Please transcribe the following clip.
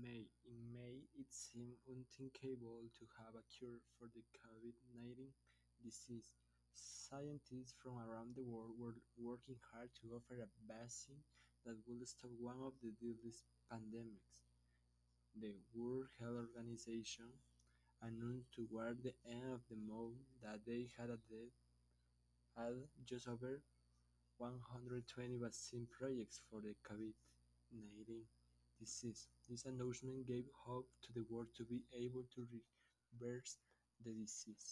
In May, it seemed unthinkable to have a cure for the COVID-19 disease. Scientists from around the world were working hard to offer a vaccine that would stop one of the deadliest pandemics. The World Health Organization announced toward the end of the month that they had just over 120 vaccine projects for the COVID-19 disease. This announcement gave hope to the world to be able to reverse the disease.